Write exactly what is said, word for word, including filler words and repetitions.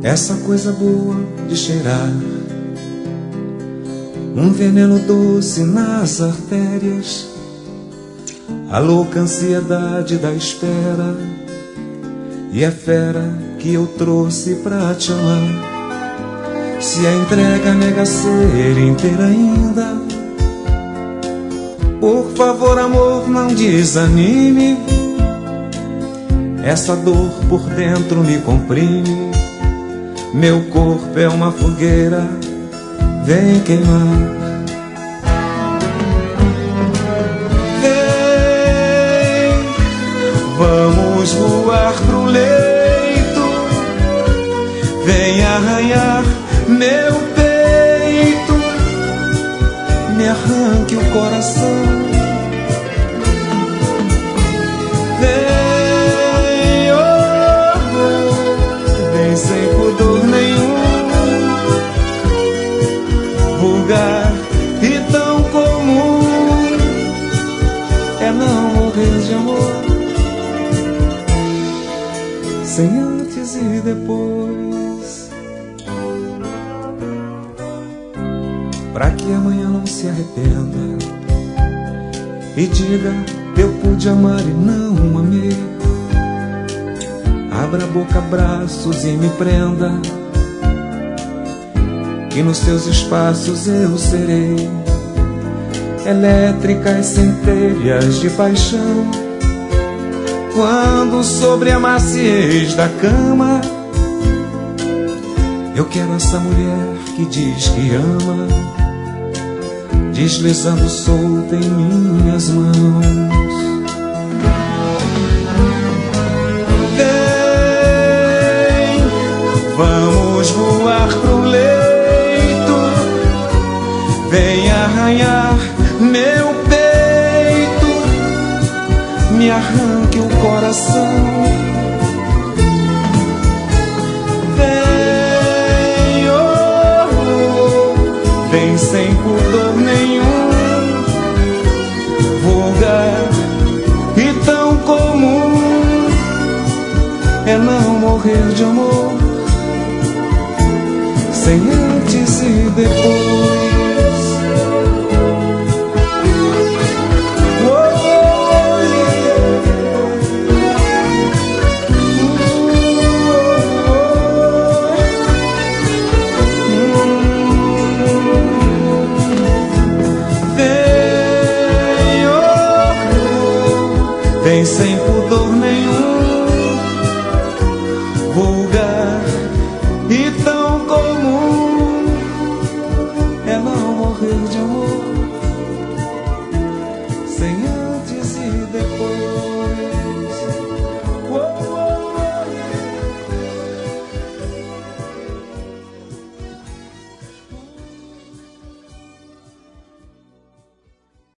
essa coisa boa de cheirar, um veneno doce nas artérias, a louca ansiedade da espera, e a fera que eu trouxe pra te amar. Se a entrega nega ser inteira ainda, por favor, amor, não desanime. Essa dor por dentro me comprime, meu corpo é uma fogueira, vem queimar. Vem, vamos voar pro leito, vem arranhar meu peito, me arranque o coração. Vem, oh, oh, vem sem pudor nenhum, vulgar e tão comum é não morrer de amor, sem antes e depois, pra que amanhã não se arrependa e diga: eu pude amar e não amei. Abra a boca, braços e me prenda, que nos seus espaços eu serei elétricas centelhas de paixão. Quando sobre a maciez da cama eu quero essa mulher que diz que ama, deslizando solta em minhas mãos. Vem, vamos voar pro leito, vem arranhar meu peito, me arranque o coração. Vem, oh, oh, vem sem pudor nenhum, vulgar e tão comum é não morrer de amor, sem antes e depois. Vem sem pudor nenhum, vulgar e tão comum